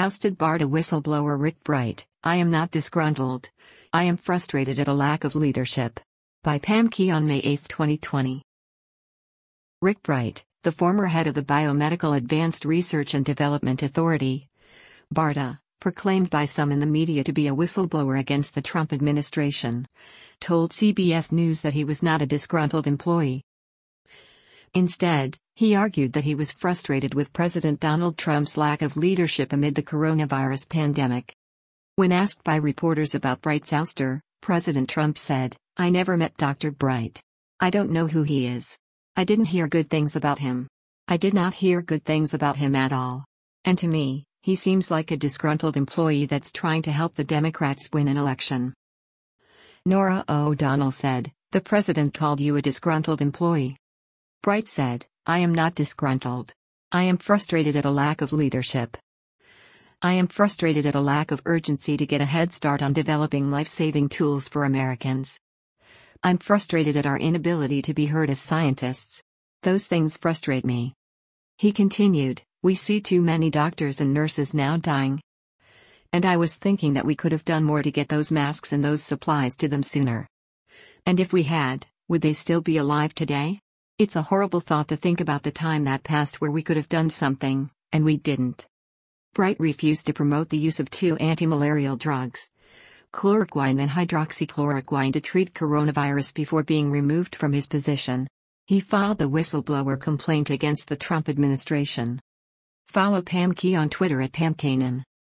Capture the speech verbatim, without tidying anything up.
Ousted BARDA whistleblower Rick Bright. I am not disgruntled. I am frustrated at a lack of leadership. By Pam Key on May eighth, twenty twenty. Rick Bright, the former head of the Biomedical Advanced Research and Development Authority, BARDA, proclaimed by some in the media to be a whistleblower against the Trump administration, told C B S News that he was not a disgruntled employee. Instead, he argued that he was frustrated with President Donald Trump's lack of leadership amid the coronavirus pandemic. When asked by reporters about Bright's ouster, President Trump said, "I never met Doctor Bright. I don't know who he is. I didn't hear good things about him. I did not hear good things about him at all. And to me, he seems like a disgruntled employee that's trying to help the Democrats win an election." Norah O'Donnell said, "The president called you a disgruntled employee." Bright said, "I am not disgruntled. I am frustrated at a lack of leadership. I am frustrated at a lack of urgency to get a head start on developing life-saving tools for Americans. I'm frustrated at our inability to be heard as scientists. Those things frustrate me." He continued, "We see too many doctors and nurses now dying. And I was thinking that we could have done more to get those masks and those supplies to them sooner. And if we had, would they still be alive today? It's a horrible thought to think about the time that passed where we could have done something, and we didn't." Bright refused to promote the use of two anti-malarial drugs, chloroquine and hydroxychloroquine, to treat coronavirus before being removed from his position. He filed the whistleblower complaint against the Trump administration. Follow Pam Key on Twitter at Pam Kanan.